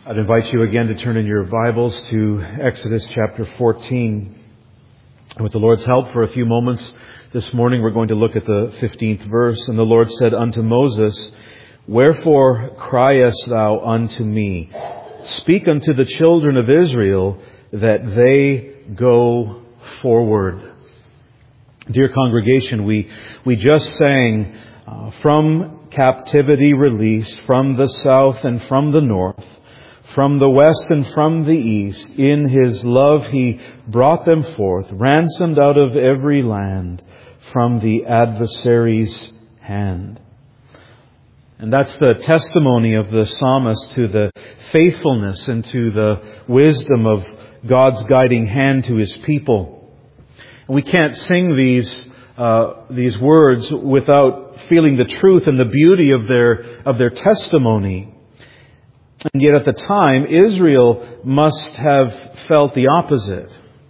I'd invite you again to turn in your Bibles to Exodus chapter 14. And with the Lord's help, for a few moments this morning, we're going to look at the 15th verse. And the Lord said unto Moses, Wherefore criest thou unto me? Speak unto the children of Israel that they go forward. Dear congregation, we just sang from captivity released, from the south and from the north, from the west and from the east. In His love He brought them forth, ransomed out of every land from the adversary's hand. And that's the testimony of the psalmist to the faithfulness and to the wisdom of God's guiding hand to His people. And we can't sing these words without feeling the truth and the beauty of their testimony. And yet at the time, Israel must have felt the opposite.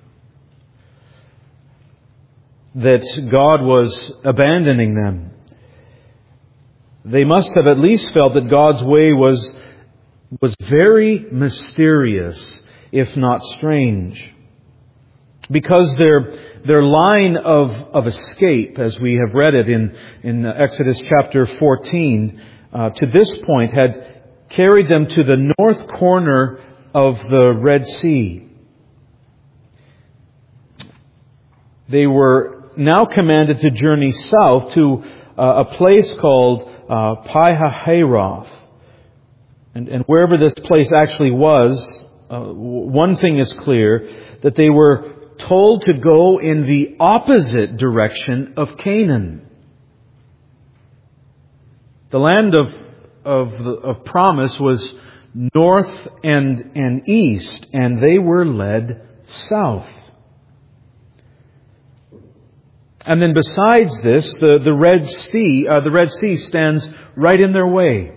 That God was abandoning them. They must have at least felt that God's way was very mysterious, if not strange. Because their line of escape, as we have read it in Exodus chapter 14, to this point had carried them to the north corner of the Red Sea. They were now commanded to journey south to a place called Pi-hahiroth. And wherever this place actually was, one thing is clear, that they were told to go in the opposite direction of Canaan. The land of promise was north and east, and they were led south. And then besides this, the Red Sea stands right in their way.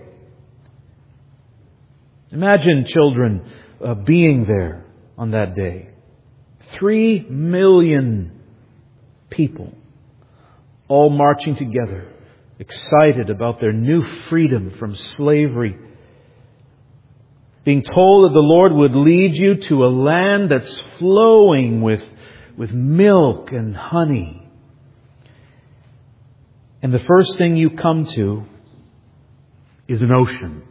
Imagine children being there on that day. 3 million people all marching together, excited about their new freedom from slavery. Being told that the Lord would lead you to a land that's flowing with milk and honey. And the first thing you come to is an ocean.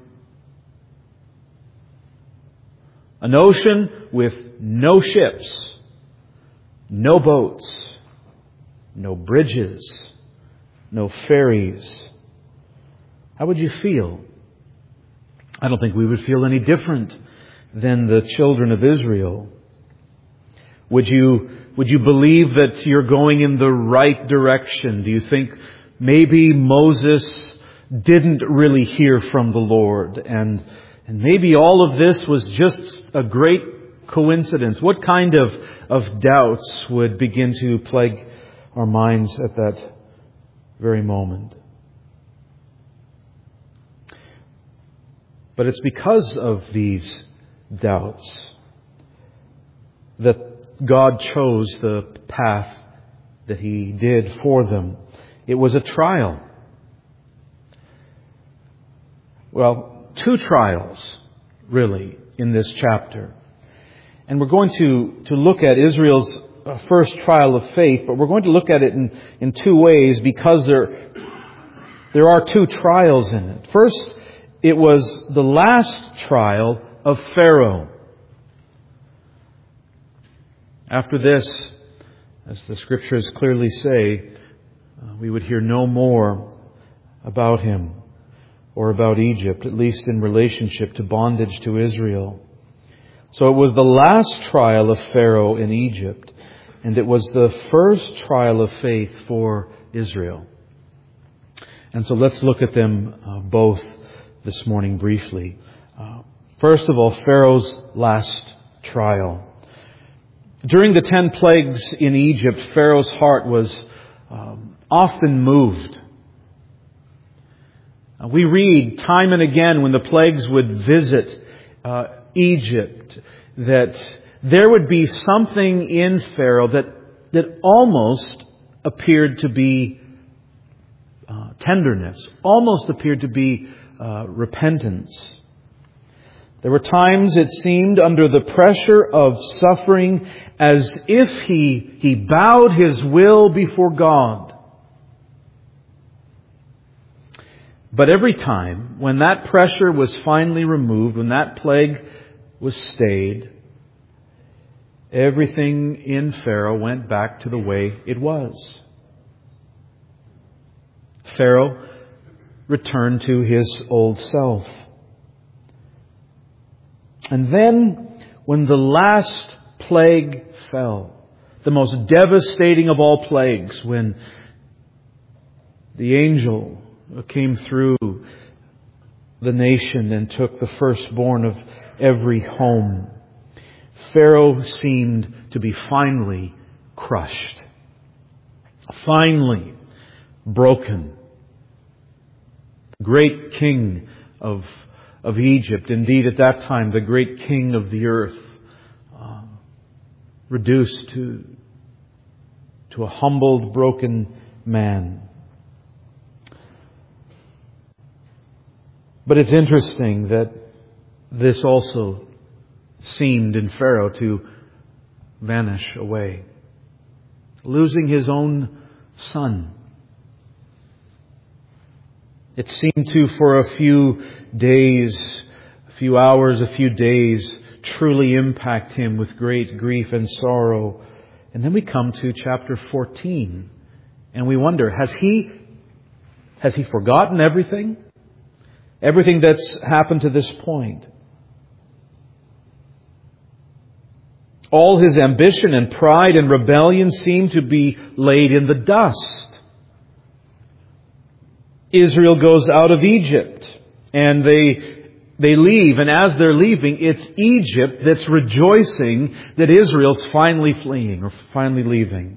An ocean with no ships, no boats, no bridges, no ferries. How would you feel? I don't think we would feel any different than the children of Israel. Would you believe that you're going in the right direction? Do you think maybe Moses didn't really hear from the Lord and maybe all of this was just a great coincidence? What kind of doubts would begin to plague our minds at that very moment? But it's because of these doubts that God chose the path that He did for them. It was a trial. Well, 2 trials, really, in this chapter. And we're going to look at Israel's first trial of faith, but we're going to look at it in 2 ways because there are 2 trials in it. First, it was the last trial of Pharaoh. After this, as the Scriptures clearly say, we would hear no more about him or about Egypt, at least in relationship to bondage to Israel. So it was the last trial of Pharaoh in Egypt, and it was the first trial of faith for Israel. And so let's look at them both this morning briefly. First of all, Pharaoh's last trial. During the 10 plagues in Egypt, Pharaoh's heart was often moved. We read time and again when the plagues would visit Egypt that there would be something in Pharaoh that almost appeared to be tenderness, almost appeared to be repentance. There were times, it seemed, under the pressure of suffering, as if he bowed his will before God. But every time, when that pressure was finally removed, when that plague was stayed, everything in Pharaoh went back to the way it was. Pharaoh returned to his old self. And then, when the last plague fell, the most devastating of all plagues, when the angel came through the nation and took the firstborn of every home, Pharaoh seemed to be finally crushed, finally broken. The great king of Egypt, indeed at that time the great king of the earth, reduced to a humbled, broken man. But it's interesting that this also seemed in Pharaoh to vanish away. Losing his own son. It seemed to, for a few days, a few hours, a few days, truly impact him with great grief and sorrow. And then we come to chapter 14, and we wonder, has he forgotten everything? Everything that's happened to this point? All his ambition and pride and rebellion seem to be laid in the dust. Israel goes out of Egypt, and they leave, and as they're leaving, it's Egypt that's rejoicing that Israel's finally fleeing or finally leaving.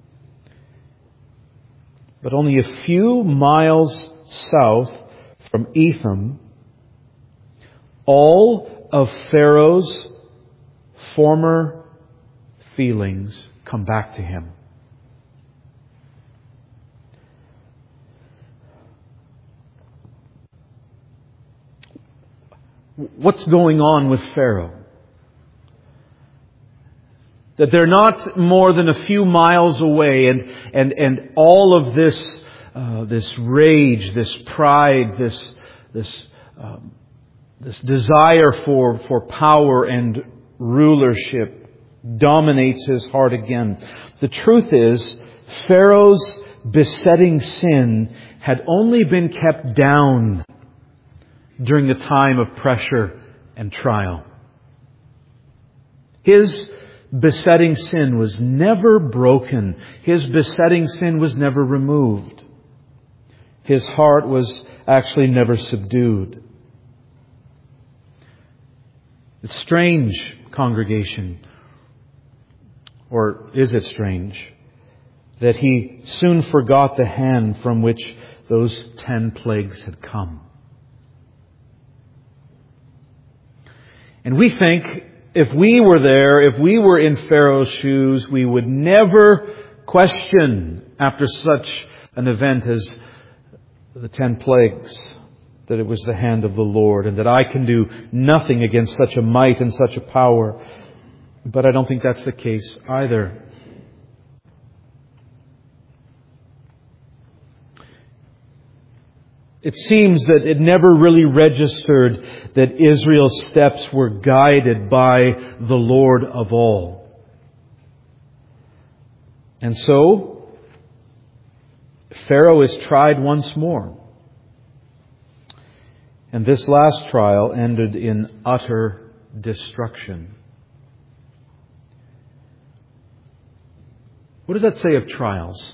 But only a few miles south from Etham, all of Pharaoh's former feelings come back to him. What's going on with Pharaoh? That they're not more than a few miles away, and all of this rage, this pride, this desire for power and rulership dominates his heart again. The truth is, Pharaoh's besetting sin had only been kept down during the time of pressure and trial. His besetting sin was never broken. His besetting sin was never removed. His heart was actually never subdued. It's strange, congregation, or is it strange, that he soon forgot the hand from which those 10 plagues had come. And we think if we were there, if we were in Pharaoh's shoes, we would never question after such an event as the 10 plagues that it was the hand of the Lord and that I can do nothing against such a might and such a power. But I don't think that's the case either. It seems that it never really registered that Israel's steps were guided by the Lord of all. And so, Pharaoh is tried once more. And this last trial ended in utter destruction. What does that say of trials?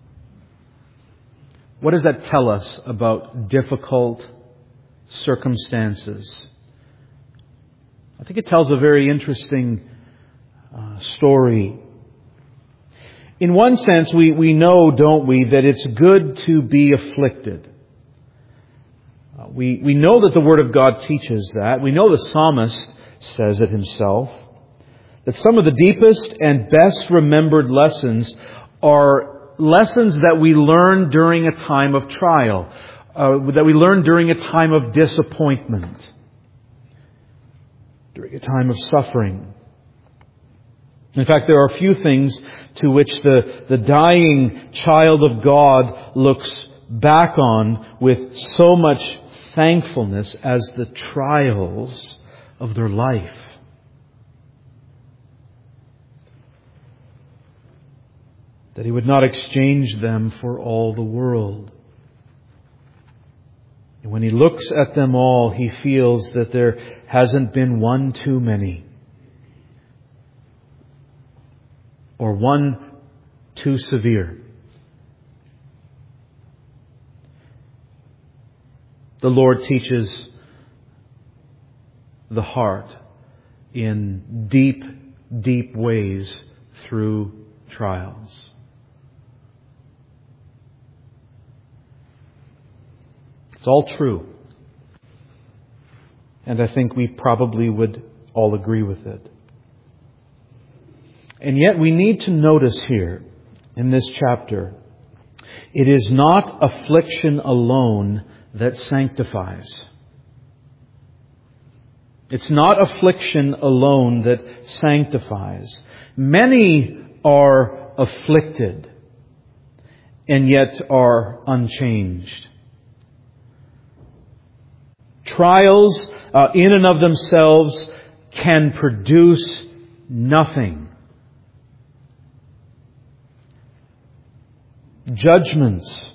What does that tell us about difficult circumstances? I think it tells a very interesting story. In one sense, we know, don't we, that it's good to be afflicted. We know that the Word of God teaches that. We know the psalmist says it himself. That some of the deepest and best remembered lessons are lessons that we learn during a time of trial, that we learn during a time of disappointment. during a time of suffering. In fact, there are few things to which the dying child of God looks back on with so much thankfulness as the trials of their life. That He would not exchange them for all the world. And when He looks at them all, He feels that there hasn't been one too many, or one too severe. The Lord teaches the heart in deep, deep ways through trials. It's all true. And I think we probably would all agree with it. And yet we need to notice here in this chapter, it is not affliction alone that sanctifies. It's not affliction alone that sanctifies. Many are afflicted and yet are unchanged. Trials in and of themselves can produce nothing. Judgments,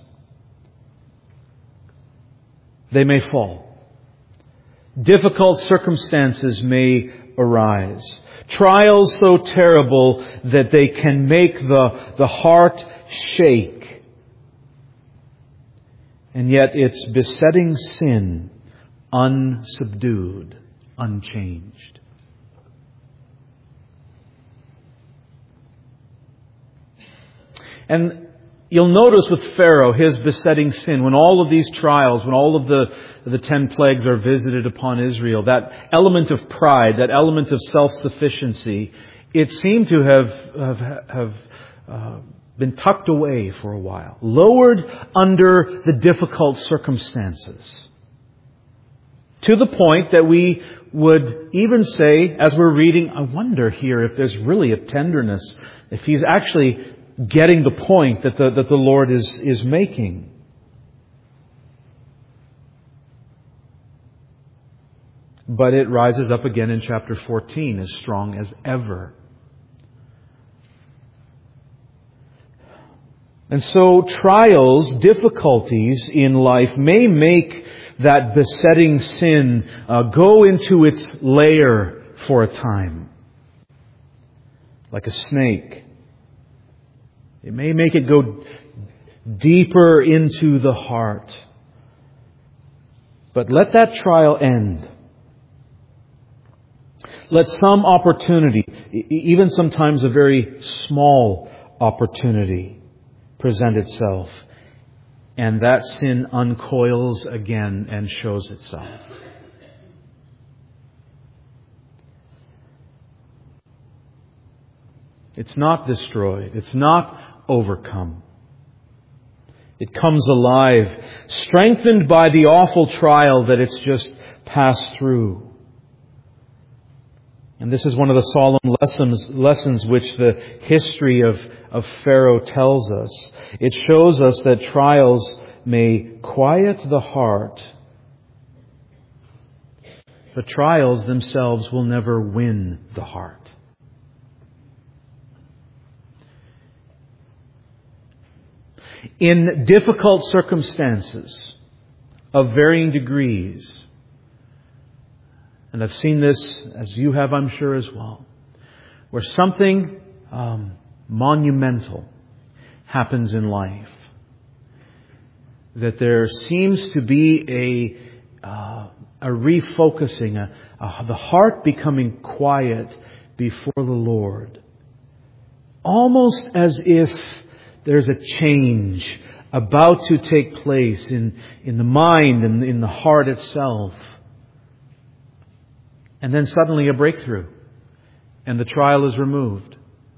they may fall. Difficult circumstances may arise. Trials so terrible that they can make the heart shake. And yet its besetting sin unsubdued, unchanged. And you'll notice with Pharaoh, his besetting sin, when all of these trials, when all of the 10 plagues are visited upon Israel, that element of pride, that element of self-sufficiency, it seemed to have been tucked away for a while, lowered under the difficult circumstances. To the point that we would even say, as we're reading, I wonder here if there's really a tenderness, if He's actually getting the point that the Lord is making. But it rises up again in chapter 14 as strong as ever. And so trials, difficulties in life may make that besetting sin go into its lair for a time. Like a snake. It may make it go deeper into the heart. But let that trial end. Let some opportunity, even sometimes a very small opportunity, present itself. And that sin uncoils again and shows itself. It's not destroyed. It's not overcome. It comes alive, strengthened by the awful trial that it's just passed through. And this is one of the solemn lessons which the history of Pharaoh tells us. It shows us that trials may quiet the heart, but trials themselves will never win the heart. In difficult circumstances of varying degrees, and I've seen this, as you have, I'm sure, as well, where something monumental happens in life, that there seems to be a refocusing, the heart becoming quiet before the Lord, almost as if there's a change about to take place in the mind and in the heart itself. And then suddenly a breakthrough. And the trial is removed.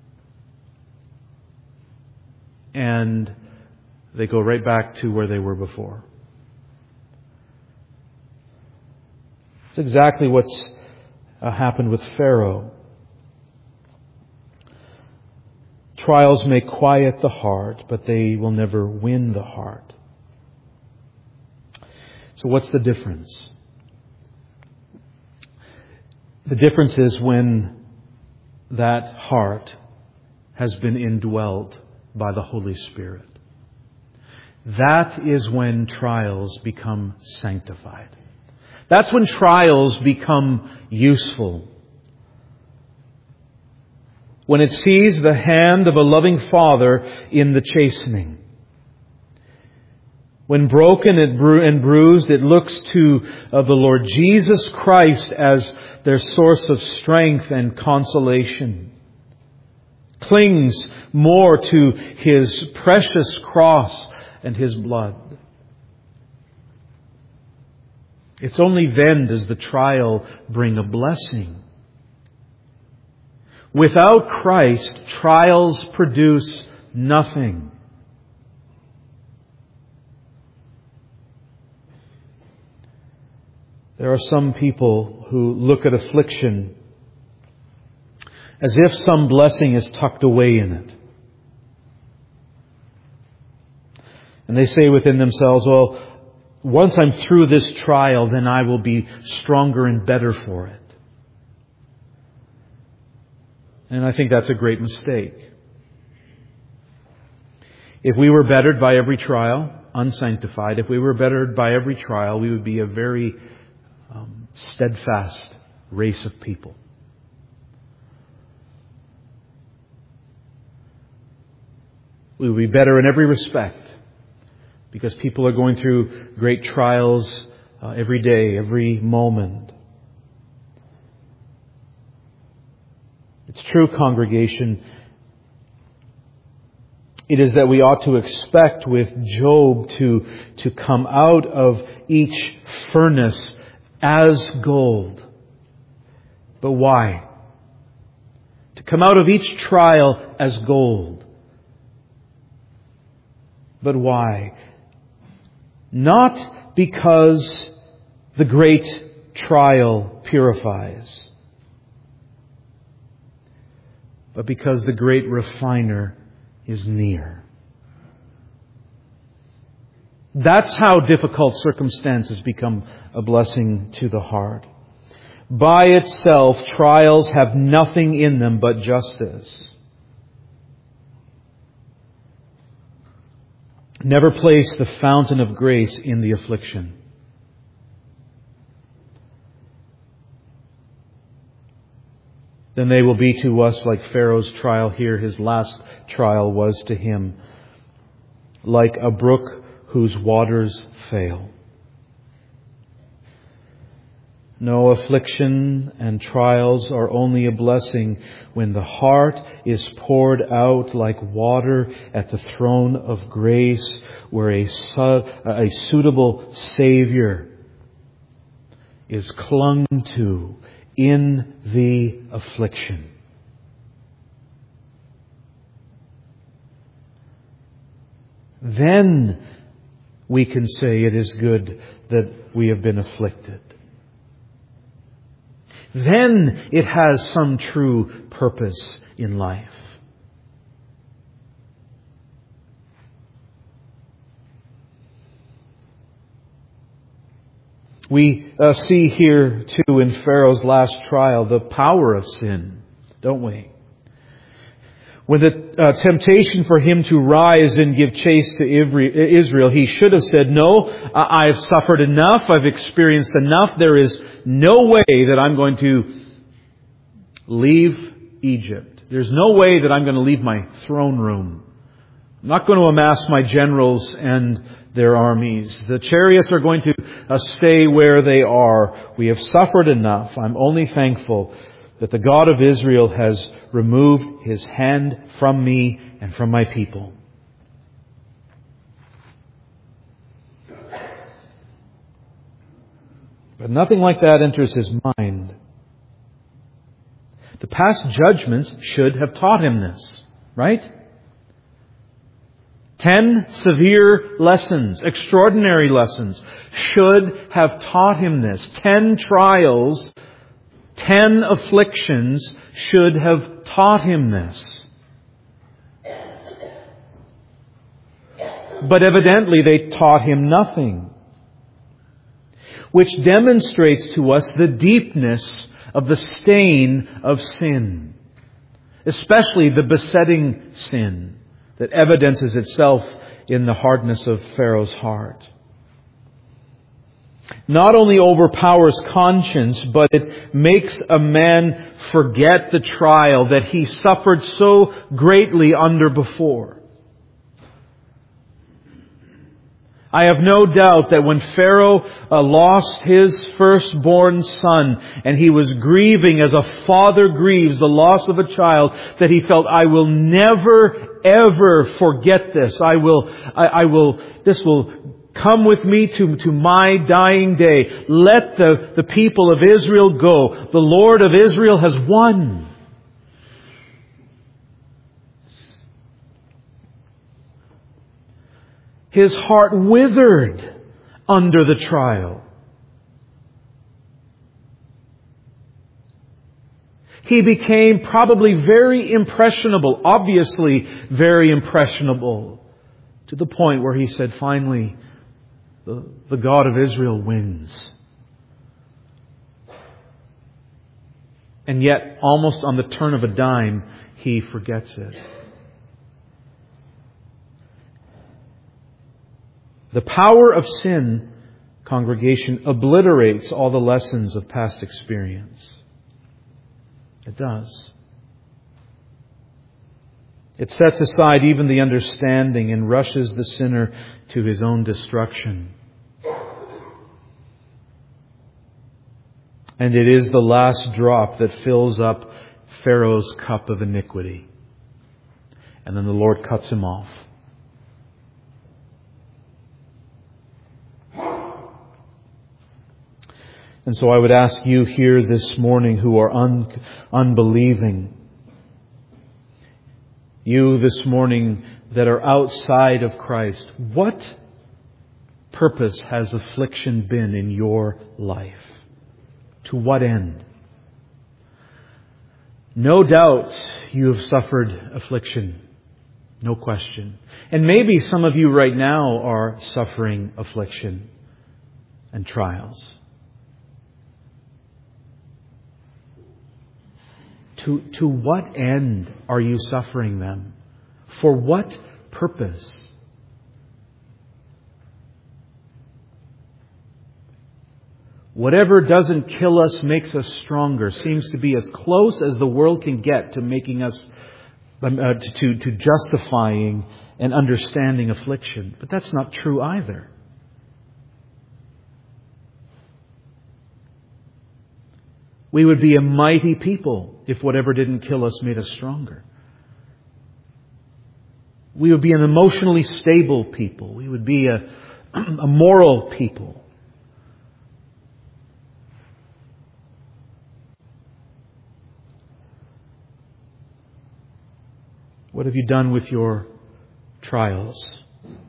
And they go right back to where they were before. It's exactly what's happened with Pharaoh. Trials may quiet the heart, but they will never win the heart. So what's the difference? The difference is when that heart has been indwelt by the Holy Spirit. That is when trials become sanctified. That's when trials become useful. When it sees the hand of a loving Father in the chastening. When broken and bruised, it looks to the Lord Jesus Christ as their source of strength and consolation. Clings more to His precious cross and His blood. It's only then does the trial bring a blessing. Without Christ, trials produce nothing. There are some people who look at affliction as if some blessing is tucked away in it. And they say within themselves, well, once I'm through this trial, then I will be stronger and better for it. And I think that's a great mistake. If we were bettered by every trial, unsanctified, if we were bettered by every trial, we would be a very steadfast race of people. We would be better in every respect because people are going through great trials every day, every moment. It's true, congregation. It is that we ought to expect with Job to come out of each furnace as gold. But why? To come out of each trial as gold. But why? Not because the great trial purifies, but because the great refiner is near. That's how difficult circumstances become a blessing to the heart. By itself, trials have nothing in them but justice. Never place the fountain of grace in the affliction. Then they will be to us like Pharaoh's trial here, his last trial was to him, like a brook whose waters fail. No, affliction and trials are only a blessing when the heart is poured out like water at the throne of grace, where a suitable Savior is clung to in the affliction. Then we can say it is good that we have been afflicted. Then it has some true purpose in life. We see here, too, in Pharaoh's last trial, the power of sin, don't we? When the temptation for him to rise and give chase to Israel, he should have said, no, I've suffered enough, I've experienced enough, there is no way that I'm going to leave Egypt. There's no way that I'm going to leave my throne room. I'm not going to amass my generals and their armies. The chariots are going to stay where they are. We have suffered enough. I'm only thankful that the God of Israel has removed His hand from me and from my people. But nothing like that enters his mind. The past judgments should have taught him this, right? 10 severe lessons, extraordinary lessons, should have taught him this. 10 trials, 10 afflictions should have taught him this. But evidently they taught him nothing, which demonstrates to us the deepness of the stain of sin, especially the besetting sin that evidences itself in the hardness of Pharaoh's heart. Not only overpowers conscience, but it makes a man forget the trial that he suffered so greatly under before. I have no doubt that when Pharaoh lost his firstborn son and he was grieving as a father grieves the loss of a child, that he felt, I will never ever forget this. This will come with me to my dying day. Let the people of Israel go. The Lord of Israel has won. His heart withered under the trial. He became probably very impressionable, obviously very impressionable, to the point where he said, finally, the God of Israel wins. And yet, almost on the turn of a dime, he forgets it. The power of sin, congregation, obliterates all the lessons of past experience. It does. It sets aside even the understanding and rushes the sinner to his own destruction. And it is the last drop that fills up Pharaoh's cup of iniquity. And then the Lord cuts him off. And so I would ask you here this morning who are unbelieving, you this morning that are outside of Christ, what purpose has affliction been in your life? To what end? No doubt you have suffered affliction. No question. And maybe some of you right now are suffering affliction and trials. To what end are you suffering them? For what purpose? Whatever doesn't kill us makes us stronger seems to be as close as the world can get to making us, to justifying and understanding affliction. But that's not true either. We would be a mighty people if whatever didn't kill us made us stronger. We would be an emotionally stable people. We would be a moral people. What have you done with your trials?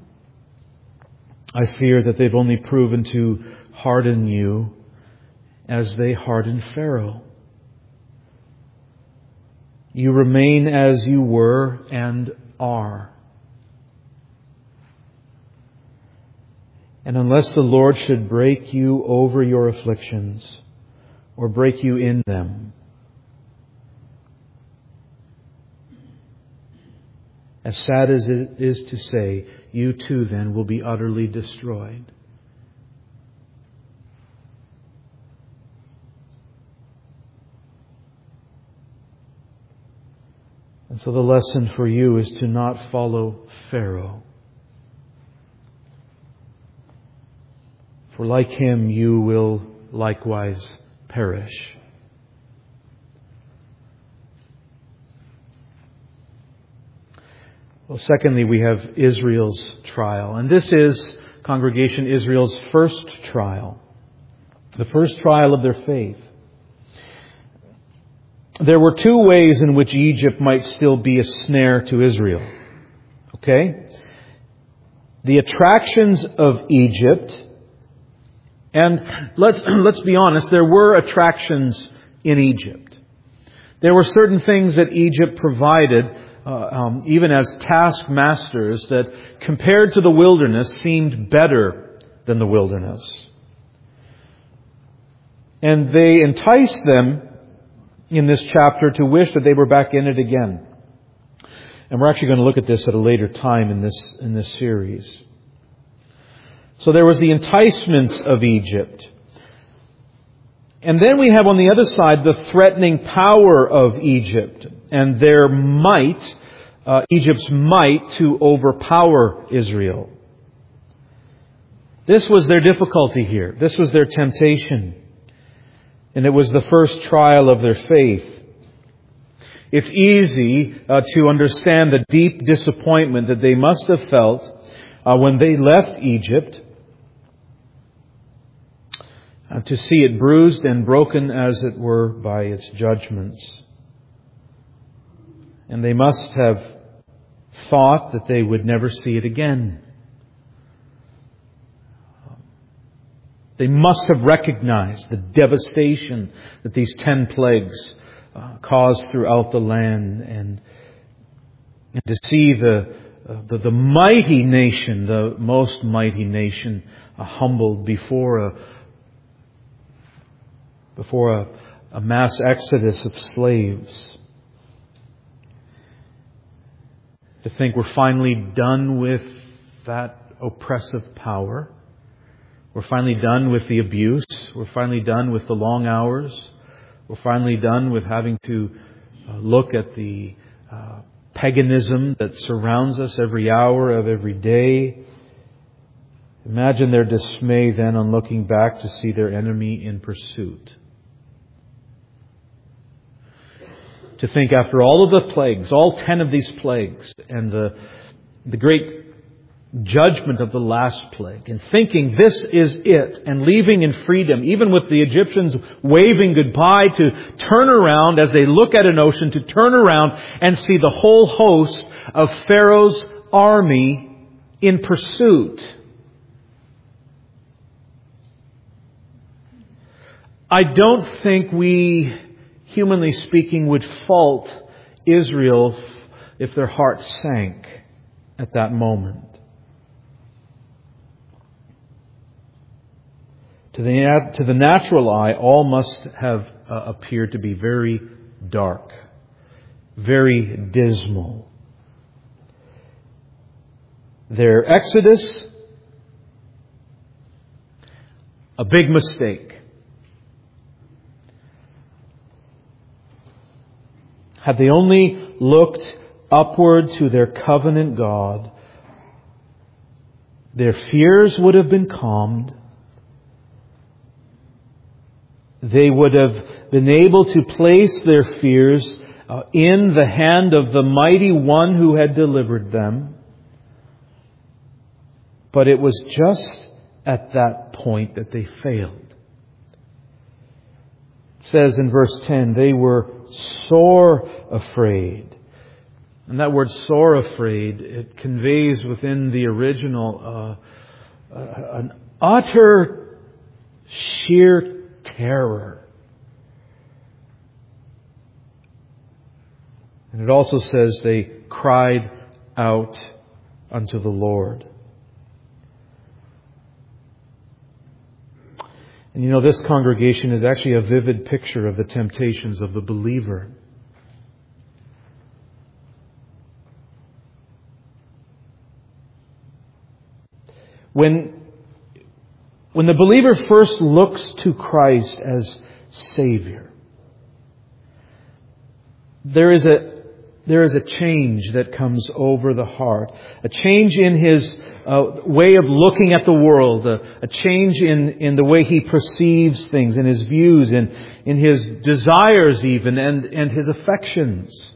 I fear that they've only proven to harden you as they hardened Pharaoh. You remain as you were and are. And unless the Lord should break you over your afflictions or break you in them, as sad as it is to say, you too then will be utterly destroyed. And so the lesson for you is to not follow Pharaoh. For like him, you will likewise perish. Well, secondly, we have Israel's trial. And this is, congregation, Israel's first trial. The first trial of their faith. There were two ways in which Egypt might still be a snare to Israel. Okay? The attractions of Egypt, and let's be honest, there were attractions in Egypt. There were certain things that Egypt provided, even as taskmasters, that compared to the wilderness seemed better than the wilderness. And they enticed them in this chapter to wish that they were back in it again. And we're actually going to look at this at a later time in this series. So there was the enticements of Egypt. And then we have on the other side the threatening power of Egypt and their might, Egypt's might to overpower Israel. This was their difficulty here. This was their temptation. And it was the first trial of their faith. It's easy to understand the deep disappointment that they must have felt when they left Egypt, to see it bruised and broken, as it were, by its judgments. And they must have thought that they would never see it again. They must have recognized the devastation that these 10 plagues caused throughout the land, and to see the mighty nation, the most mighty nation, humbled before a mass exodus of slaves. To think we're finally done with that oppressive power. We're finally done with the abuse. We're finally done with the long hours. We're finally done with having to look at the paganism that surrounds us every hour of every day. Imagine their dismay then on looking back to see their enemy in pursuit. To think after all of the plagues, all 10 of these plagues, and the great judgment of the last plague, and thinking this is it, and leaving in freedom, even with the Egyptians waving goodbye, to turn around as they look at an ocean, to turn around and see the whole host of Pharaoh's army in pursuit. I don't think we, humanly speaking, would fault Israel if their hearts sank at that moment. To the natural eye, all must have appeared to be very dark, very dismal. Their exodus, a big mistake. Had they only looked upward to their covenant God, their fears would have been calmed. They would have been able to place their fears in the hand of the mighty one who had delivered them. But it was just at that point that they failed. It says in verse 10, they were sore afraid. And that word sore afraid, it conveys within the original an utter, sheer terror. And it also says they cried out unto the Lord. And you know, this congregation is actually a vivid picture of the temptations of the believer. When the believer first looks to Christ as Savior, there is a change that comes over the heart. A change in his way of looking at the world. A change in the way he perceives things, in his views, in his desires even, and his affections.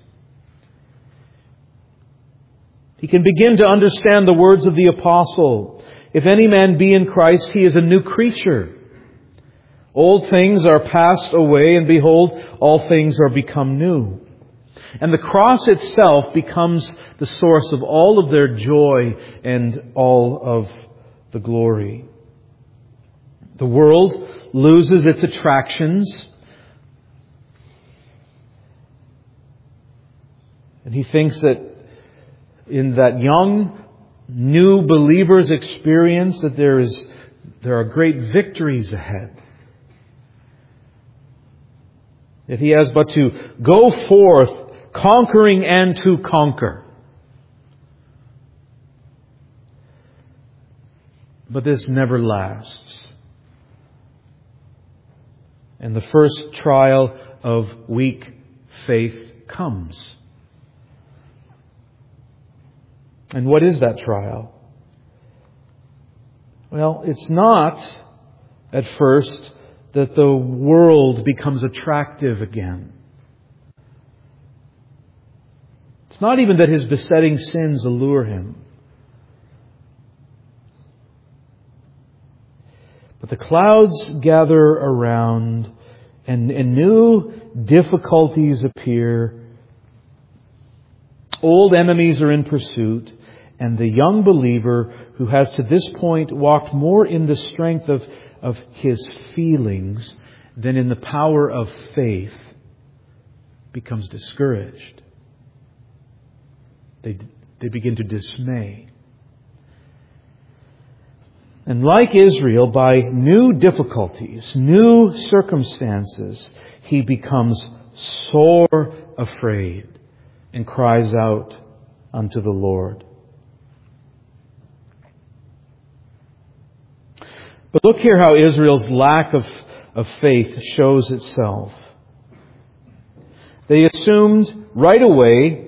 He can begin to understand the words of the apostle. If any man be in Christ, he is a new creature. Old things are passed away, and behold, all things are become new. And the cross itself becomes the source of all of their joy and all of the glory. The world loses its attractions. And he thinks that in that young, new believer's experience that there are great victories ahead. That he has but to go forth conquering and to conquer. But this never lasts. And the first trial of weak faith comes. And what is that trial? Well, it's not at first that the world becomes attractive again. It's not even that his besetting sins allure him. But the clouds gather around and new difficulties appear. Old enemies are in pursuit, and the young believer who has to this point walked more in the strength of his feelings than in the power of faith becomes discouraged. They begin to dismay. And like Israel, by new difficulties, new circumstances, he becomes sore afraid and cries out unto the Lord. But look here how Israel's lack of faith shows itself. They assumed right away,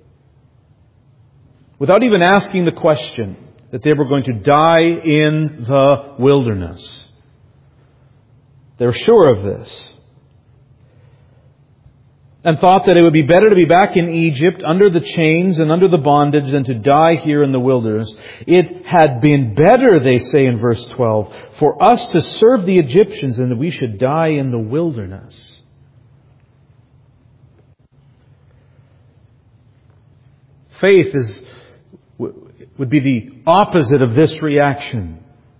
without even asking the question, that they were going to die in the wilderness. They're sure of this. And thought that it would be better to be back in Egypt under the chains and under the bondage than to die here in the wilderness. It had been better, they say in verse 12, for us to serve the Egyptians than that we should die in the wilderness. Faith would be the opposite of this reaction.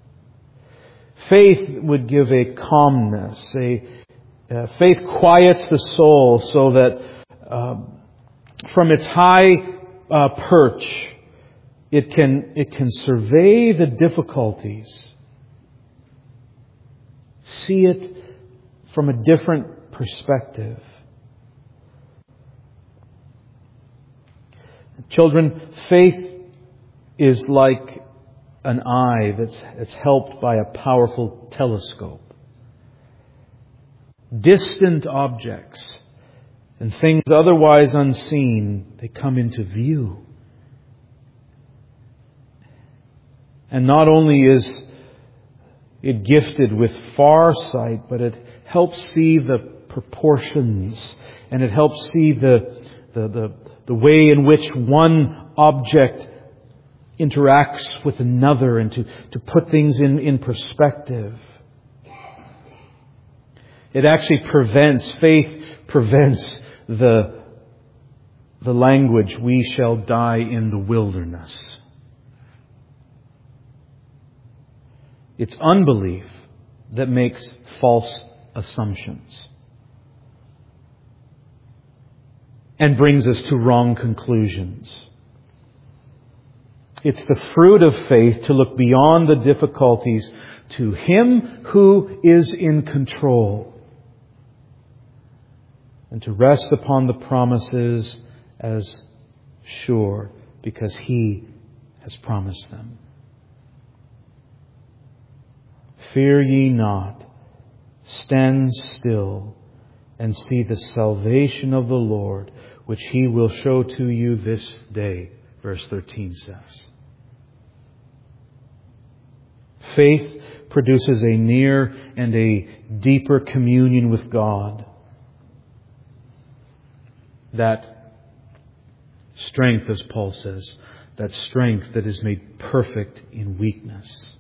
Faith would give a calmness. Faith quiets the soul so that from its high perch it can survey the difficulties, see it from a different perspective. Children, faith is like an eye that's helped by a powerful telescope. Distant objects and things otherwise unseen, they come into view. And not only is it gifted with far sight, but it helps see the proportions, and it helps see the way in which one object interacts with another, and to put things in perspective. It actually faith prevents the language, we shall die in the wilderness. It's unbelief that makes false assumptions and brings us to wrong conclusions. It's the fruit of faith to look beyond the difficulties to Him who is in control, and to rest upon the promises as sure because He has promised them. Fear ye not, stand still, and see the salvation of the Lord, which He will show to you this day, verse 13 says. Faith produces a near and a deeper communion with God. That strength, as Paul says, that strength that is made perfect in weakness.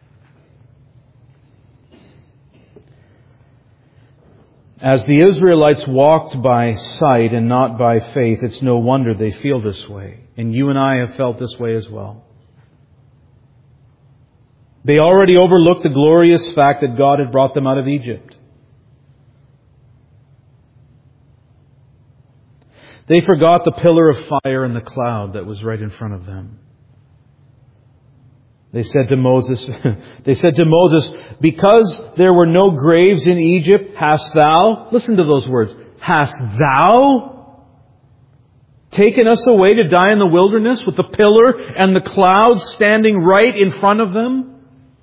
As the Israelites walked by sight and not by faith, it's no wonder they feel this way. And you and I have felt this way as well. They already overlooked the glorious fact that God had brought them out of Egypt. They forgot the pillar of fire and the cloud that was right in front of them. They said to Moses, because there were no graves in Egypt, hast thou, listen to those words, hast thou taken us away to die in the wilderness with the pillar and the cloud standing right in front of them?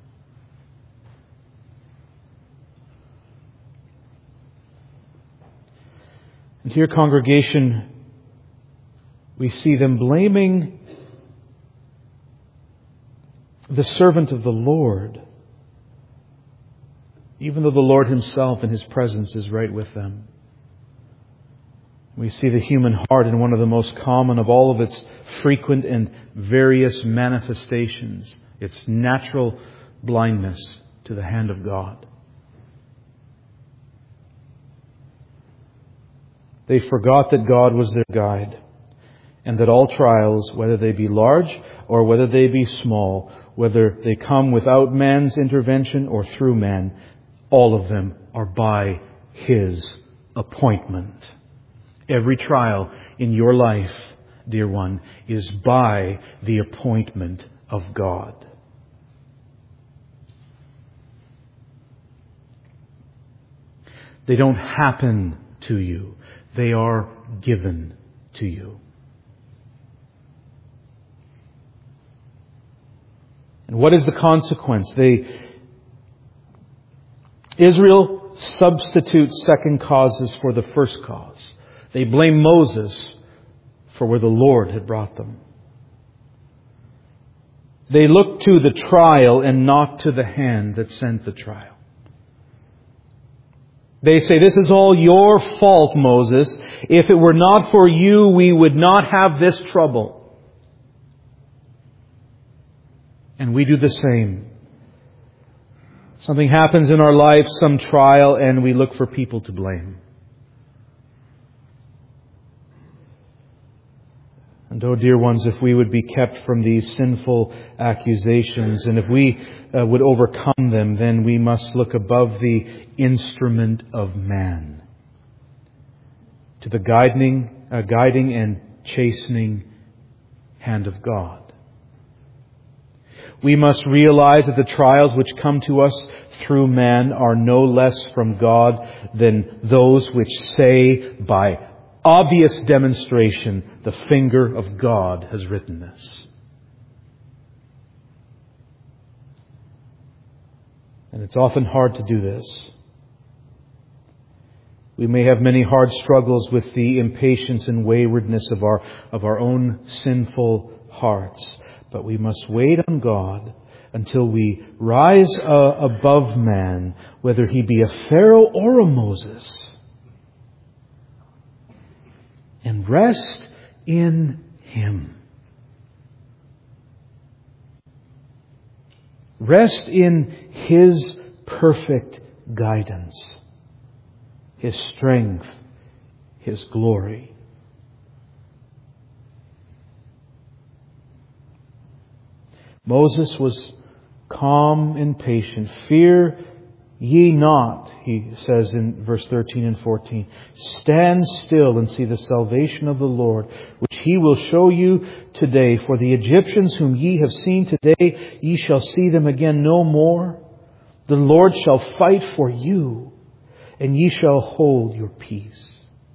And here, congregation, we see them blaming the servant of the Lord, even though the Lord Himself in His presence is right with them. We see the human heart in one of the most common of all of its frequent and various manifestations, its natural blindness to the hand of God. They forgot that God was their guide, and that all trials, whether they be large or whether they be small, whether they come without man's intervention or through man, all of them are by His appointment. Every trial in your life, dear one, is by the appointment of God. They don't happen to you. They are given to you. And what is the consequence? Israel substitutes second causes for the first cause. They blame Moses for where the Lord had brought them. They look to the trial and not to the hand that sent the trial. They say, this is all your fault, Moses. If it were not for you, we would not have this trouble. And we do the same. Something happens in our life, some trial, and we look for people to blame. And oh, dear ones, if we would be kept from these sinful accusations, and if we would overcome them, then we must look above the instrument of man to the guiding and chastening hand of God. We must realize that the trials which come to us through man are no less from God than those which say by obvious demonstration, the finger of God has written this. And it's often hard to do this. We may have many hard struggles with the impatience and waywardness of our own sinful hearts. But we must wait on God until we rise above man, whether he be a Pharaoh or a Moses, and rest in Him. Rest in His perfect guidance, His strength, His glory. Moses was calm and patient. Fear ye not, he says in verse 13 and 14. Stand still and see the salvation of the Lord, which He will show you today. For the Egyptians whom ye have seen today, ye shall see them again no more. The Lord shall fight for you, and ye shall hold your peace.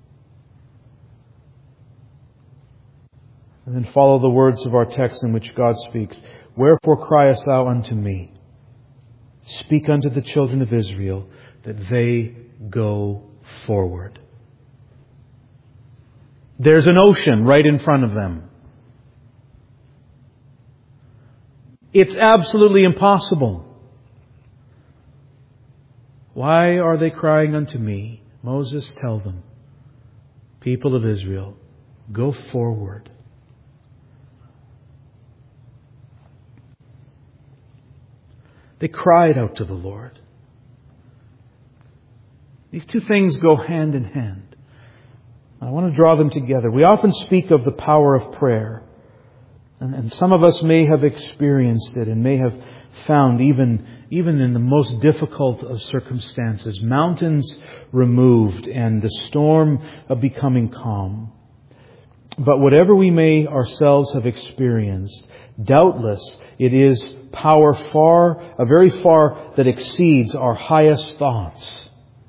And then follow the words of our text in which God speaks. Wherefore criest thou unto me? Speak unto the children of Israel that they go forward. There's an ocean right in front of them. It's absolutely impossible. Why are they crying unto me? Moses, tell them, people of Israel, go forward. They cried out to the Lord. These two things go hand in hand. I want to draw them together. We often speak of the power of prayer. And some of us may have experienced it and may have found, even in the most difficult of circumstances, mountains removed and the storm of becoming calm. But whatever we may ourselves have experienced, doubtless it is power very far that exceeds our highest thoughts.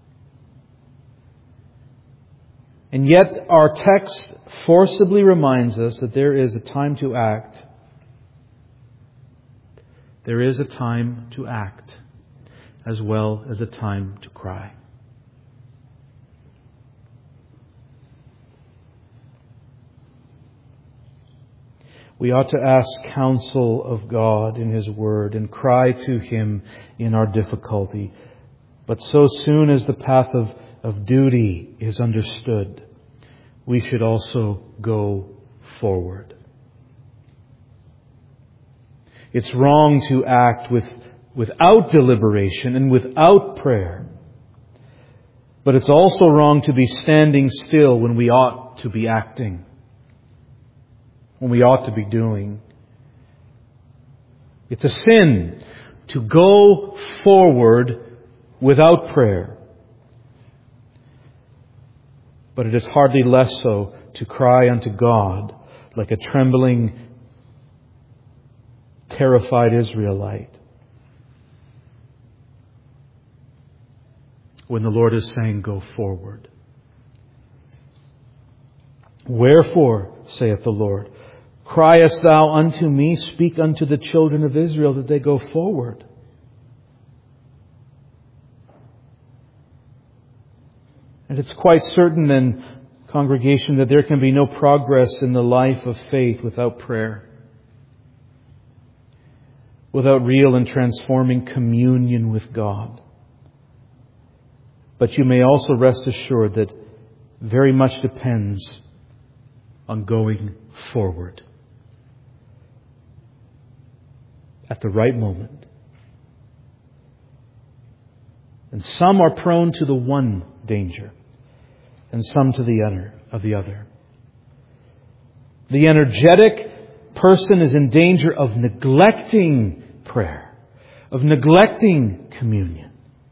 And yet our text forcibly reminds us that there is a time to act. There is a time to act as well as a time to cry. We ought to ask counsel of God in His Word and cry to Him in our difficulty. But so soon as the path of duty is understood, we should also go forward. It's wrong to act without deliberation and without prayer. But it's also wrong to be standing still when we ought to be acting, when we ought to be doing. It's a sin to go forward without prayer. But it is hardly less so to cry unto God like a trembling, terrified Israelite when the Lord is saying, go forward. Wherefore, saith the Lord, criest thou unto me, speak unto the children of Israel that they go forward. And it's quite certain then, congregation, that there can be no progress in the life of faith without prayer, without real and transforming communion with God. But you may also rest assured that very much depends on going forward at the right moment. And some are prone to the one danger, and some to the other. The energetic person is in danger of neglecting prayer, of neglecting communion,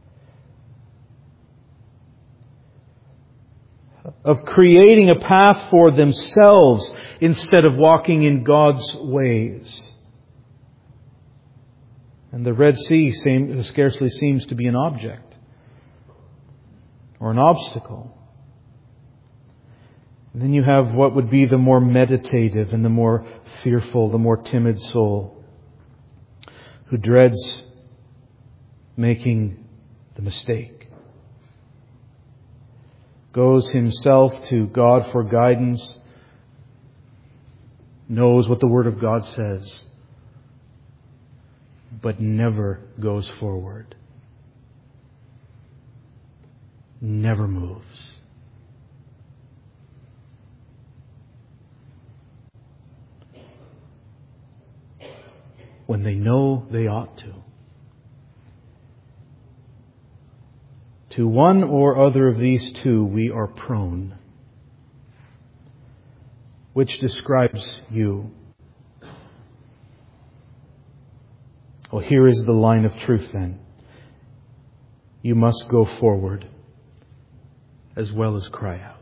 of creating a path for themselves instead of walking in God's ways. And the Red Sea scarcely seems to be an object or an obstacle. And then you have what would be the more meditative and the more fearful, the more timid soul who dreads making the mistake, goes himself to God for guidance, knows what the Word of God says, but never goes forward, never moves. When they know they ought to. To one or other of these two we are prone. Which describes you? Well, here is the line of truth then. You must go forward as well as cry out.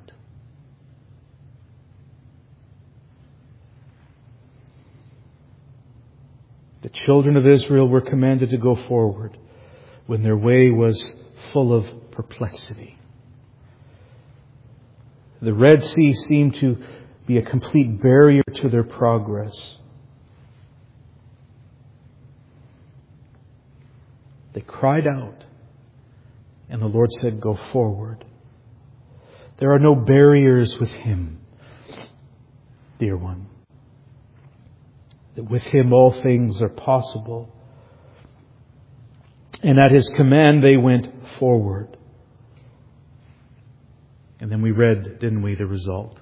The children of Israel were commanded to go forward when their way was full of perplexity. The Red Sea seemed to be a complete barrier to their progress. They cried out, and the Lord said, go forward. There are no barriers with Him, dear one. That with Him all things are possible. And at His command they went forward. And then we read, didn't we, the result?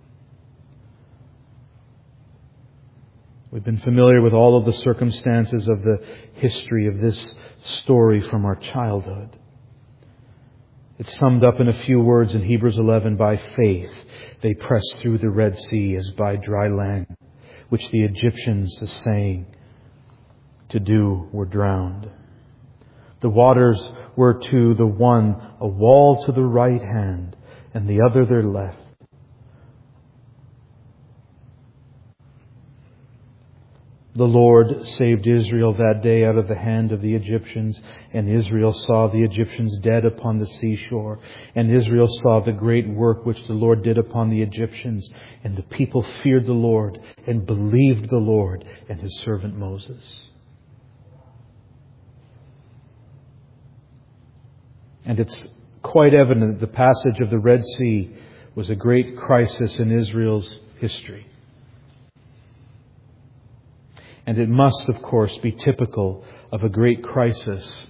We've been familiar with all of the circumstances of the history of this story from our childhood. It's summed up in a few words in Hebrews 11. By faith they pressed through the Red Sea as by dry land, which the Egyptians, essaying to do, were drowned. The waters were to the one a wall to the right hand, and the other their left. The Lord saved Israel that day out of the hand of the Egyptians, and Israel saw the Egyptians dead upon the seashore. And Israel saw the great work which the Lord did upon the Egyptians. And the people feared the Lord and believed the Lord and His servant Moses. And it's quite evident that the passage of the Red Sea was a great crisis in Israel's history. And it must, of course, be typical of a great crisis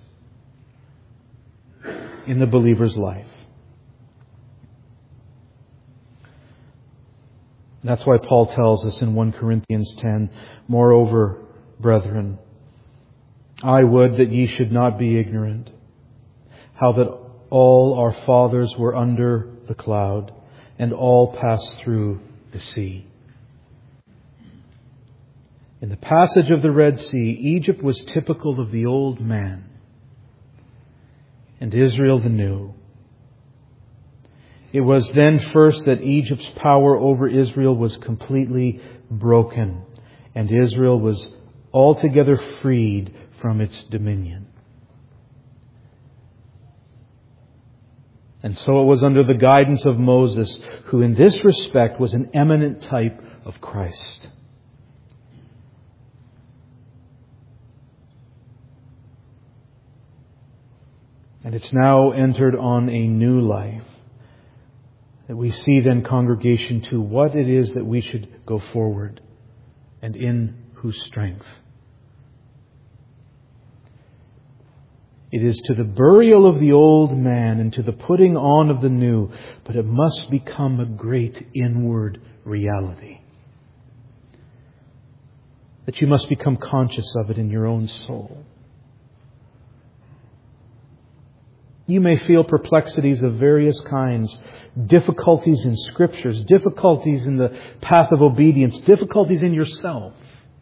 in the believer's life. And that's why Paul tells us in 1 Corinthians 10, "Moreover, brethren, I would that ye should not be ignorant, how that all our fathers were under the cloud, and all passed through the sea." In the passage of the Red Sea, Egypt was typical of the old man, and Israel the new. It was then first that Egypt's power over Israel was completely broken, and Israel was altogether freed from its dominion. And so it was under the guidance of Moses, who in this respect was an eminent type of Christ. And it's now entered on a new life. That we see then, congregation, to what it is that we should go forward, and in whose strength. It is to the burial of the old man and to the putting on of the new, but it must become a great inward reality. That you must become conscious of it in your own soul. You may feel perplexities of various kinds, difficulties in Scriptures, difficulties in the path of obedience, difficulties in yourself.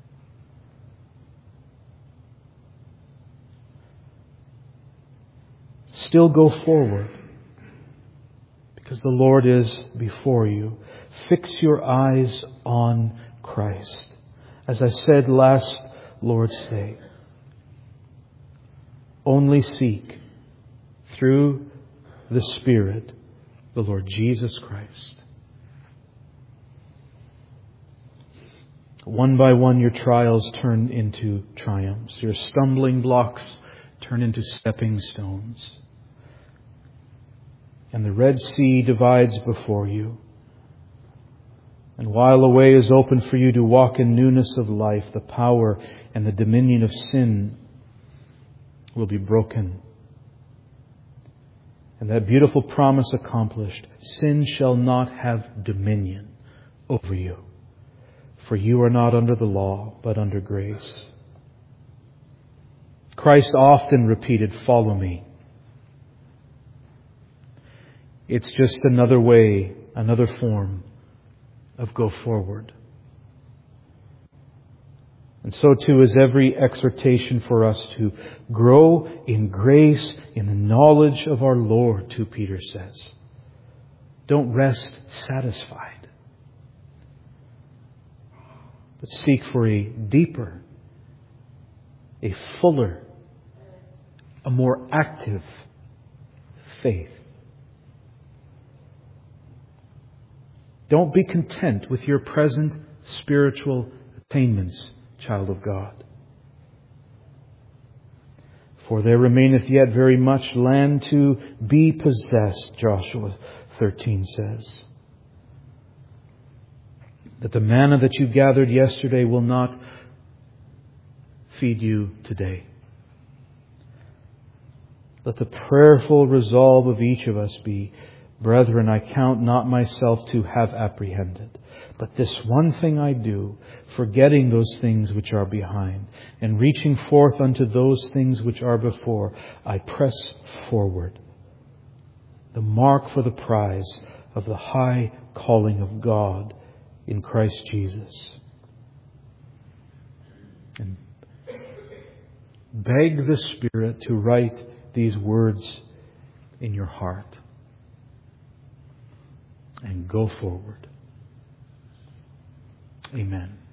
Still go forward, because the Lord is before you. Fix your eyes on Christ. As I said last Lord's Day, only seek through the Spirit, the Lord Jesus Christ. One by one, your trials turn into triumphs. Your stumbling blocks turn into stepping stones. And the Red Sea divides before you. And while a way is open for you to walk in newness of life, the power and the dominion of sin will be broken. And that beautiful promise accomplished, sin shall not have dominion over you. For you are not under the law, but under grace. Christ often repeated, "Follow me." It's just another way, another form of go forward. And so too is every exhortation for us to grow in grace, in the knowledge of our Lord, 2 Peter says. Don't rest satisfied, but seek for a deeper, a fuller, a more active faith. Don't be content with your present spiritual attainments, child of God. For there remaineth yet very much land to be possessed, Joshua 13 says. That the manna that you gathered yesterday will not feed you today. Let the prayerful resolve of each of us be, "Brethren, I count not myself to have apprehended, but this one thing I do, forgetting those things which are behind, and reaching forth unto those things which are before, I press forward, the mark for the prize of the high calling of God in Christ Jesus." And beg the Spirit to write these words in your heart. And go forward. Amen.